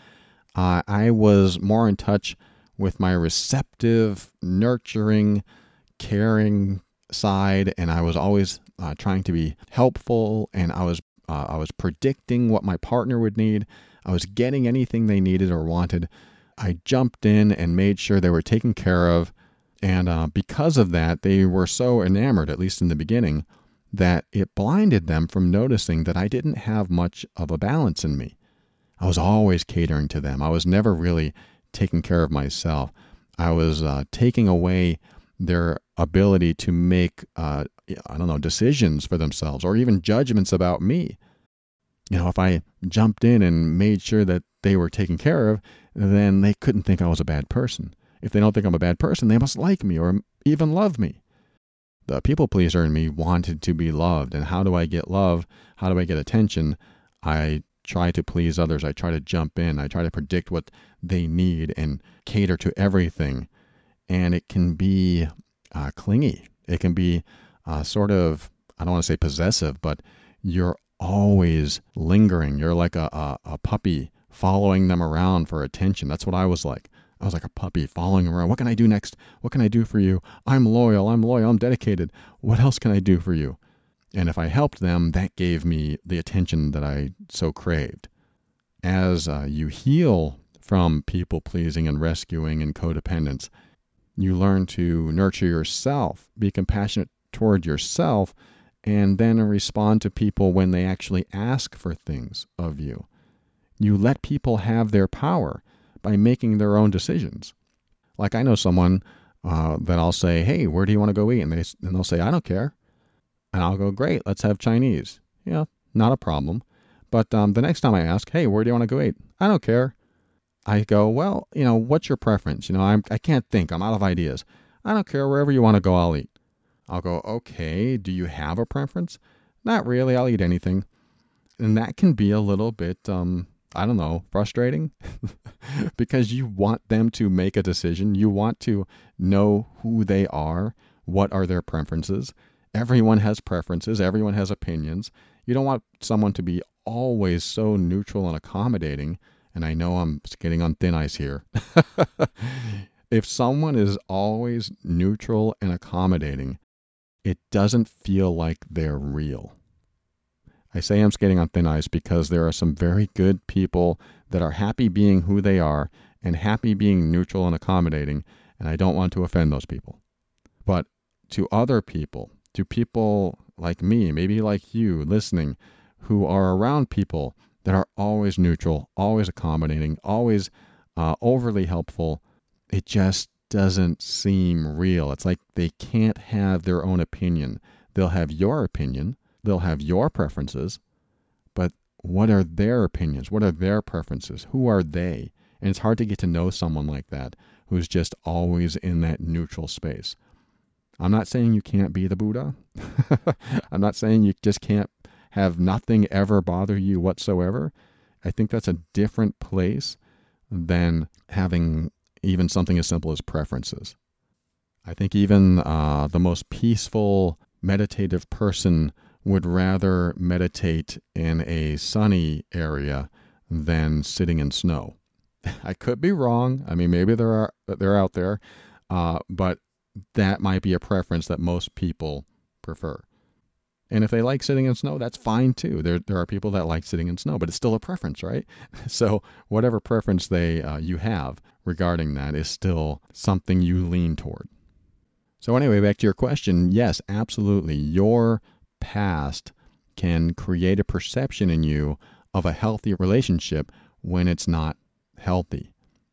I was more in touch with my receptive, nurturing, caring side, and I was always trying to be helpful, and I was predicting what my partner would need. I was getting anything they needed or wanted. I jumped in and made sure they were taken care of, and because of that, they were so enamored, at least in the beginning, that it blinded them from noticing that I didn't have much of a balance in me. I was always catering to them. I was never really taking care of myself. I was taking away their ability to make, decisions for themselves or even judgments about me. If I jumped in and made sure that they were taken care of, then they couldn't think I was a bad person. If they don't think I'm a bad person, they must like me or even love me. The people pleaser in me wanted to be loved. And how do I get love? How do I get attention? I try to please others. I try to jump in. I try to predict what they need and cater to everything. And it can be clingy. It can be sort of, I don't want to say possessive, but you're always lingering. You're like a puppy following them around for attention. That's what I was like. I was like a puppy following them around. What can I do next? What can I do for you? I'm loyal. I'm dedicated. What else can I do for you? And if I helped them, that gave me the attention that I so craved. As you heal from people-pleasing and rescuing and codependence, you learn to nurture yourself, be compassionate toward yourself, and then respond to people when they actually ask for things of you. You let people have their power by making their own decisions. Like I know someone that I'll say, hey, where do you want to go eat? And they'll say, I don't care. And I'll go, great, let's have Chinese. Yeah, not a problem. But the next time I ask, hey, where do you want to go eat? I don't care. I go, well, what's your preference? I can't think. I'm out of ideas. I don't care. Wherever you want to go, I'll eat. I'll go, okay, do you have a preference? Not really. I'll eat anything. And that can be a little bit, frustrating because you want them to make a decision. You want to know who they are. What are their preferences? Everyone has preferences. Everyone has opinions. You don't want someone to be always so neutral and accommodating. And I know I'm getting on thin ice here. If someone is always neutral and accommodating, it doesn't feel like they're real. I say I'm skating on thin ice because there are some very good people that are happy being who they are and happy being neutral and accommodating, and I don't want to offend those people. But to other people, to people like me, maybe like you listening, who are around people that are always neutral, always accommodating, always overly helpful, it just doesn't seem real. It's like they can't have their own opinion. They'll have your opinion. They'll have your preferences. But what are their opinions? What are their preferences? Who are they? And it's hard to get to know someone like that who's just always in that neutral space. I'm not saying you can't be the Buddha. I'm not saying you just can't have nothing ever bother you whatsoever. I think that's a different place than having even something as simple as preferences. I think even the most peaceful, meditative person would rather meditate in a sunny area than sitting in snow. I could be wrong. I mean, maybe they're out there, but that might be a preference that most people prefer. And if they like sitting in snow, that's fine too. There are people that like sitting in snow, but it's still a preference, right? So whatever preference you have regarding that is still something you lean toward. So anyway, back to your question, yes, absolutely. Your past can create a perception in you of a healthy relationship when it's not healthy.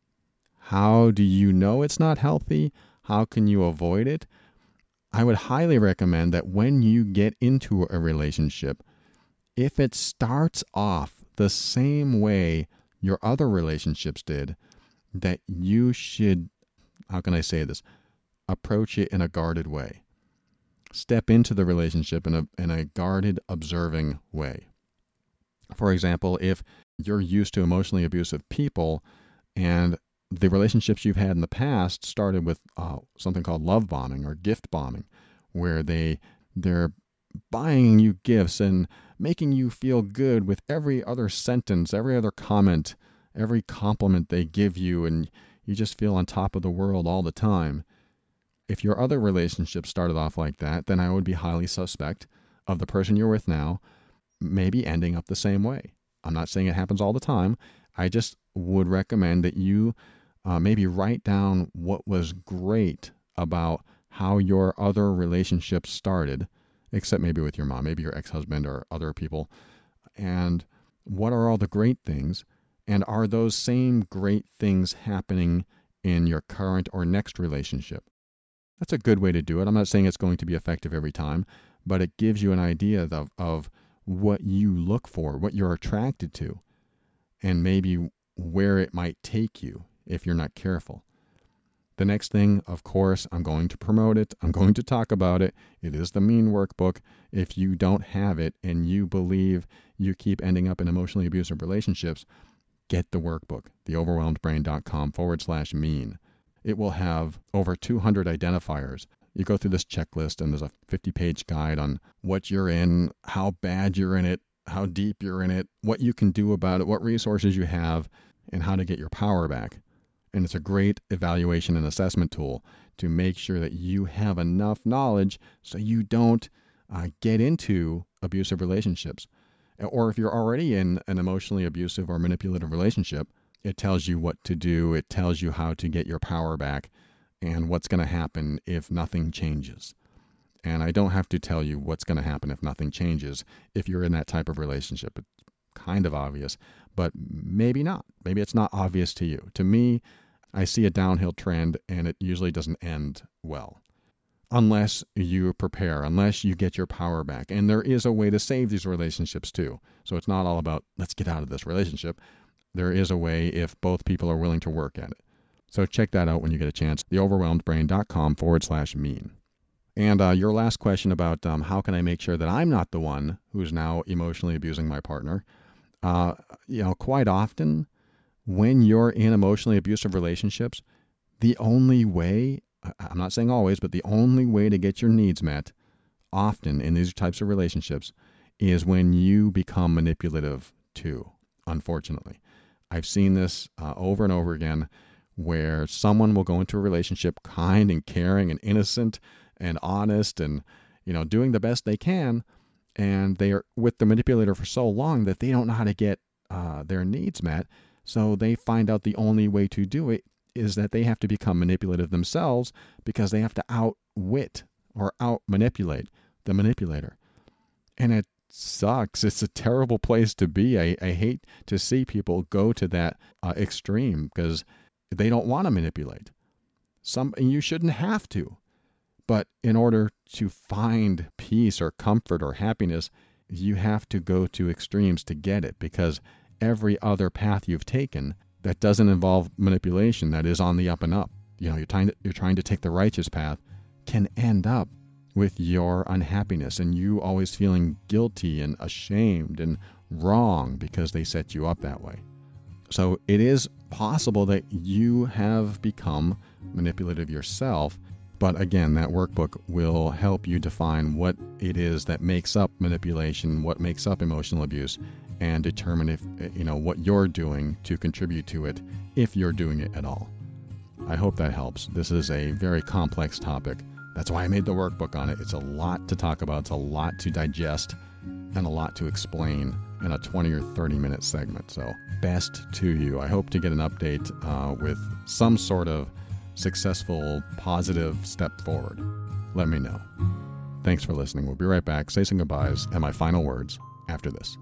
How do you know it's not healthy? How can you avoid it? I would highly recommend that when you get into a relationship, if it starts off the same way your other relationships did, that you should, how can I say this, approach it in a guarded way. Step into the relationship in a guarded, observing way. For example, if you're used to emotionally abusive people and the relationships you've had in the past started with something called love bombing or gift bombing, where they're buying you gifts and making you feel good with every other sentence, every other comment, every compliment they give you, and you just feel on top of the world all the time. If your other relationship started off like that, then I would be highly suspect of the person you're with now maybe ending up the same way. I'm not saying it happens all the time. I just would recommend that you maybe write down what was great about how your other relationships started, except maybe with your mom, maybe your ex-husband or other people, and what are all the great things, and are those same great things happening in your current or next relationship? That's a good way to do it. I'm not saying it's going to be effective every time, but it gives you an idea of what you look for, what you're attracted to, and maybe where it might take you if you're not careful. The next thing, of course, I'm going to promote it. I'm going to talk about it. It is the Mean Workbook. If you don't have it and you believe you keep ending up in emotionally abusive relationships, get the workbook, theoverwhelmedbrain.com/mean. It will have over 200 identifiers. You go through this checklist and there's a 50-page guide on what you're in, how bad you're in it, how deep you're in it, what you can do about it, what resources you have, and how to get your power back. And it's a great evaluation and assessment tool to make sure that you have enough knowledge so you don't get into abusive relationships. Or if you're already in an emotionally abusive or manipulative relationship, it tells you what to do. It tells you how to get your power back and what's going to happen if nothing changes. And I don't have to tell you what's going to happen if nothing changes if you're in that type of relationship. It's kind of obvious, but maybe not. Maybe it's not obvious to you. To me, I see a downhill trend, and it usually doesn't end well unless you prepare, unless you get your power back. And there is a way to save these relationships too. So it's not all about, let's get out of this relationship. There is a way if both people are willing to work at it. So check that out when you get a chance. theoverwhelmedbrain.com/mean. And your last question about how can I make sure that I'm not the one who's now emotionally abusing my partner. Quite often when you're in emotionally abusive relationships, the only way, I'm not saying always, but the only way to get your needs met often in these types of relationships is when you become manipulative too, unfortunately. I've seen this over and over again where someone will go into a relationship kind and caring and innocent and honest and, doing the best they can. And they are with the manipulator for so long that they don't know how to get their needs met. So they find out the only way to do it is that they have to become manipulative themselves because they have to outwit or out-manipulate the manipulator. And it sucks. It's a terrible place to be. I hate to see people go to that extreme because they don't want to manipulate. You shouldn't have to. But in order to find peace or comfort or happiness, you have to go to extremes to get it, because every other path you've taken that doesn't involve manipulation, that is on the up and up, you're trying to take the righteous path, can end up with your unhappiness and you always feeling guilty and ashamed and wrong because they set you up that way. So it is possible that you have become manipulative yourself. But again, that workbook will help you define what it is that makes up manipulation, what makes up emotional abuse, and determine if, what you're doing to contribute to it, if you're doing it at all. I hope that helps. This is a very complex topic. That's why I made the workbook on it. It's a lot to talk about. It's a lot to digest and a lot to explain in a 20 or 30 minute segment. So best to you. I hope to get an update with some sort of successful, positive step forward. Let me know. Thanks for listening. We'll be right back. Say some goodbyes and my final words after this.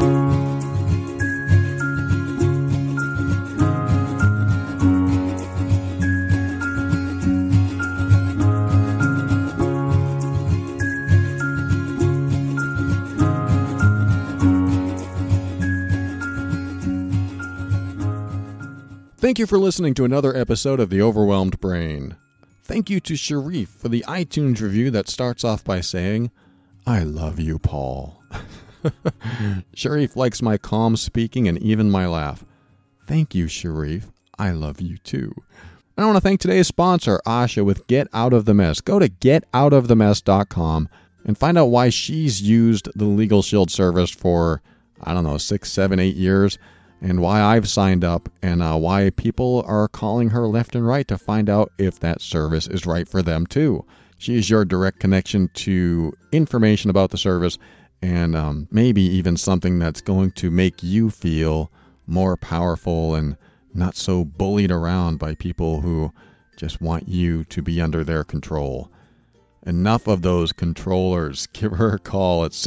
Thank you for listening to another episode of The Overwhelmed Brain. Thank you to Sharif for the iTunes review that starts off by saying, "I love you, Paul." Sharif likes my calm speaking and even my laugh. Thank you, Sharif. I love you too. I want to thank today's sponsor, Asha, with Get Out of the Mess. Go to getoutofthemess.com and find out why she's used the Legal Shield service for, 6, 7, 8 years. And why I've signed up, and why people are calling her left and right to find out if that service is right for them too. She is your direct connection to information about the service, and maybe even something that's going to make you feel more powerful and not so bullied around by people who just want you to be under their control. Enough of those controllers. Give her a call at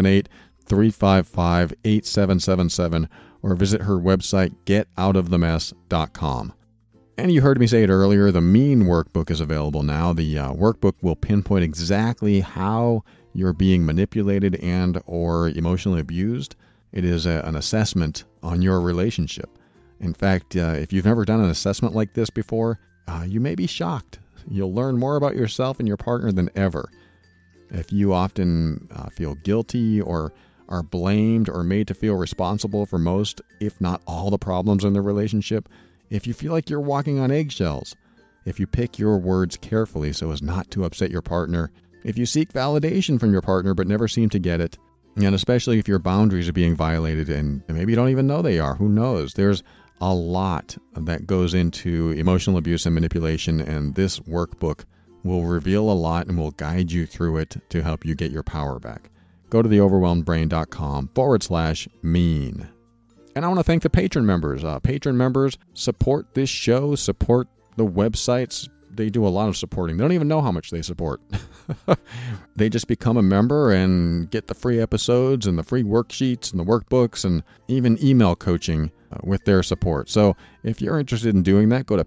678-355-8777 or visit her website, getoutofthemess.com. And you heard me say it earlier, the Mean Workbook is available now. The workbook will pinpoint exactly how you're being manipulated and or emotionally abused. It is an assessment on your relationship. In fact, if you've never done an assessment like this before, you may be shocked. You'll learn more about yourself and your partner than ever. If you often feel guilty or are blamed or made to feel responsible for most, if not all, the problems in the relationship, if you feel like you're walking on eggshells, if you pick your words carefully so as not to upset your partner, if you seek validation from your partner but never seem to get it, And especially if your boundaries are being violated and maybe you don't even know they are. Who knows? There's a lot that goes into emotional abuse and manipulation, and this workbook will reveal a lot and will guide you through it to help you get your power back. Go to theoverwhelmedbrain.com/mean. And I want to thank the patron members. Patron members support this show, support the websites. They do a lot of supporting. They don't even know how much they support. They just become a member and get the free episodes and the free worksheets and the workbooks and even email coaching with their support. So if you're interested in doing that, go to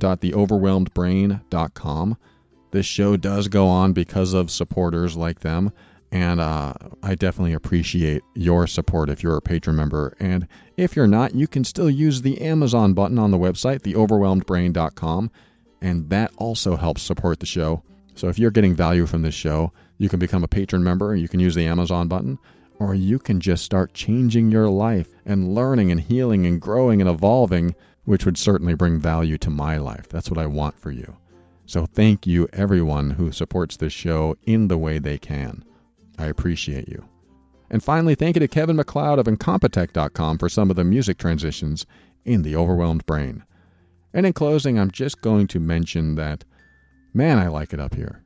patron.theoverwhelmedbrain.com. This show does go on because of supporters like them. And I definitely appreciate your support if you're a patron member. And if you're not, you can still use the Amazon button on the website, theoverwhelmedbrain.com. And that also helps support the show. So if you're getting value from this show, you can become a patron member. You can use the Amazon button. Or you can just start changing your life and learning and healing and growing and evolving, which would certainly bring value to my life. That's what I want for you. So thank you, everyone who supports this show in the way they can. I appreciate you. And finally, thank you to Kevin MacLeod of Incompetech.com for some of the music transitions in The Overwhelmed Brain. And in closing, I'm just going to mention that, man, I like it up here.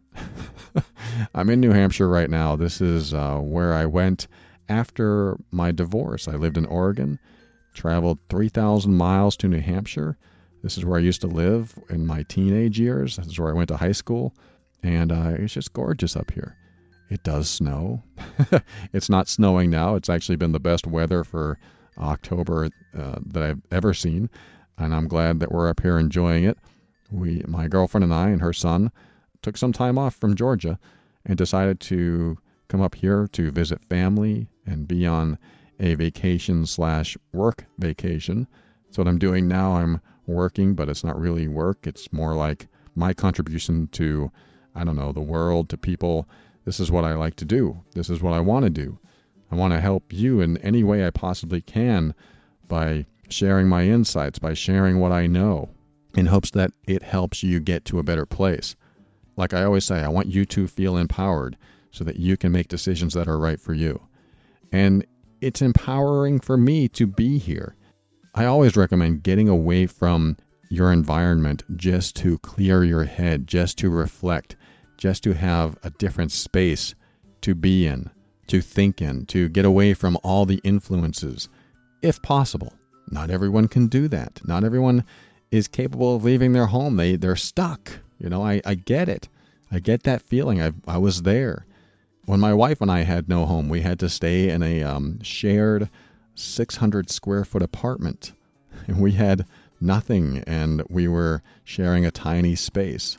I'm in New Hampshire right now. This is where I went after my divorce. I lived in Oregon, traveled 3,000 miles to New Hampshire. This is where I used to live in my teenage years. This is where I went to high school. And it's just gorgeous up here. It does snow. It's not snowing now. It's actually been the best weather for October that I've ever seen. And I'm glad that we're up here enjoying it. My girlfriend and I and her son took some time off from Georgia and decided to come up here to visit family and be on a vacation/work vacation. So what I'm doing now, I'm working, but it's not really work. It's more like my contribution to, the world, to people. This is what I like to do. This is what I want to do. I want to help you in any way I possibly can by sharing my insights, by sharing what I know, in hopes that it helps you get to a better place. Like I always say, I want you to feel empowered so that you can make decisions that are right for you. And it's empowering for me to be here. I always recommend getting away from your environment just to clear your head, just to reflect, just to have a different space to be in, to think in, to get away from all the influences, if possible. Not everyone can do that. Not everyone is capable of leaving their home. They're stuck. I get it. I get that feeling. I was there. When my wife and I had no home, we had to stay in a shared 600 square foot apartment. And we had nothing, and we were sharing a tiny space.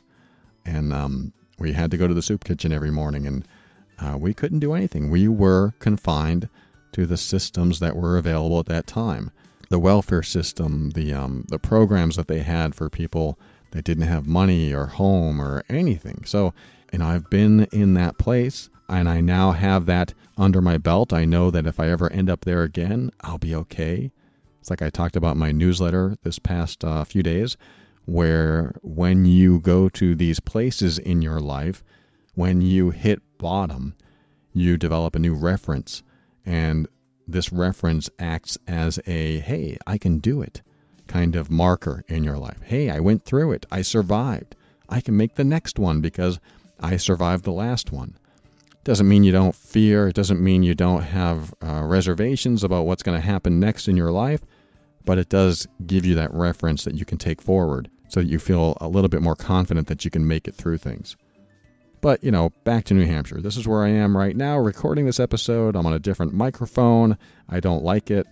And we had to go to the soup kitchen every morning, and we couldn't do anything. We were confined to the systems that were available at that time. The welfare system, the programs that they had for people that didn't have money or home or anything. So, I've been in that place, and I now have that under my belt. I know that if I ever end up there again, I'll be okay. It's like I talked about in my newsletter this past few days, where when you go to these places in your life, when you hit bottom, you develop a new reference. And this reference acts as a, hey, I can do it kind of marker in your life. Hey, I went through it. I survived. I can make the next one because I survived the last one. Doesn't mean you don't fear. It doesn't mean you don't have reservations about what's going to happen next in your life, but it does give you that reference that you can take forward so that you feel a little bit more confident that you can make it through things. But, back to New Hampshire. This is where I am right now recording this episode. I'm on a different microphone. I don't like it.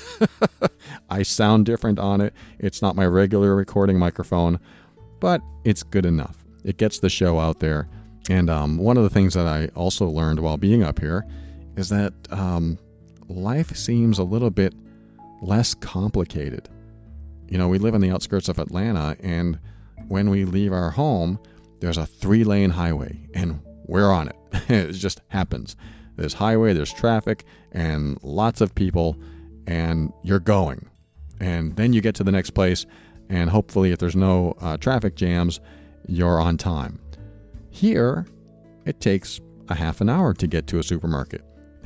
I sound different on it. It's not my regular recording microphone, but it's good enough. It gets the show out there. And one of the things that I also learned while being up here is that life seems a little bit less complicated. We live on the outskirts of Atlanta, and when we leave our home, there's a 3-lane highway, and we're on it. It just happens. There's highway, there's traffic, and lots of people, and you're going. And then you get to the next place, and hopefully if there's no traffic jams, you're on time. Here, it takes a half an hour to get to a supermarket.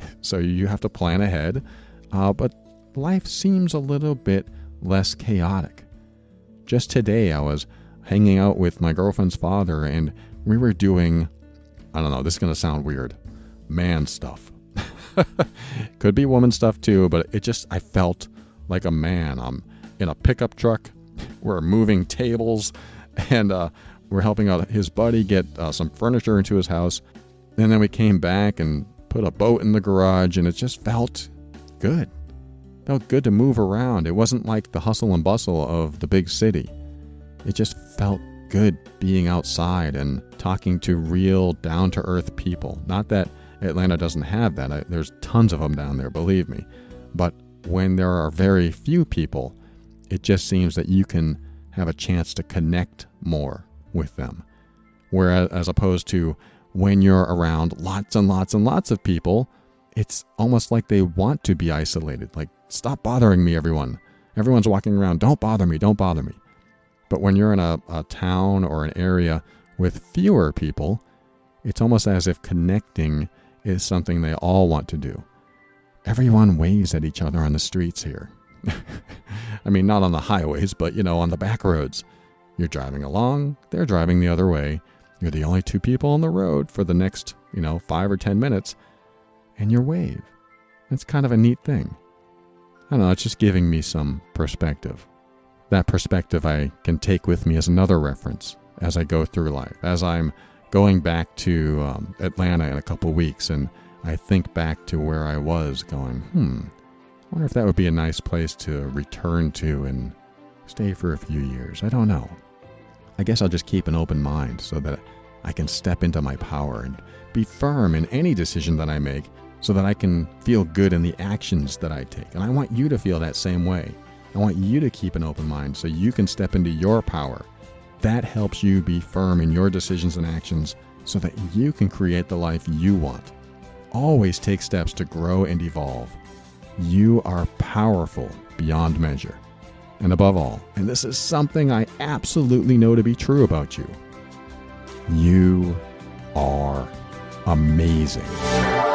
So you have to plan ahead. But life seems a little bit less chaotic. Just today, I was hanging out with my girlfriend's father, and we were doing, I don't know, this is going to sound weird, man stuff. Could be woman stuff too, but I felt like a man. I'm in a pickup truck. We're moving tables, and we're helping out his buddy get some furniture into his house. And then we came back and put a boat in the garage, and it just felt good. Felt good to move around. It wasn't like the hustle and bustle of the big city. It just felt good being outside and talking to real, down-to-earth people. Not that Atlanta doesn't have that. There's tons of them down there, believe me. But when there are very few people, it just seems that you can have a chance to connect more with them. Whereas, as opposed to when you're around lots and lots and lots of people, it's almost like they want to be isolated. Like, stop bothering me, everyone. Everyone's walking around. Don't bother me. Don't bother me. But when you're in a town or an area with fewer people, it's almost as if connecting is something they all want to do. Everyone waves at each other on the streets here. I mean, not on the highways, but, on the back roads. You're driving along, they're driving the other way. You're the only two people on the road for the next, 5 or 10 minutes, and you wave. It's kind of a neat thing. I don't know, it's just giving me some perspective. That perspective I can take with me as another reference as I go through life. As I'm going back to Atlanta in a couple weeks, and I think back to where I was going, I wonder if that would be a nice place to return to and stay for a few years. I don't know. I guess I'll just keep an open mind so that I can step into my power and be firm in any decision that I make so that I can feel good in the actions that I take. And I want you to feel that same way. I want you to keep an open mind so you can step into your power. That helps you be firm in your decisions and actions so that you can create the life you want. Always take steps to grow and evolve. You are powerful beyond measure. And above all, and this is something I absolutely know to be true about you, you are amazing.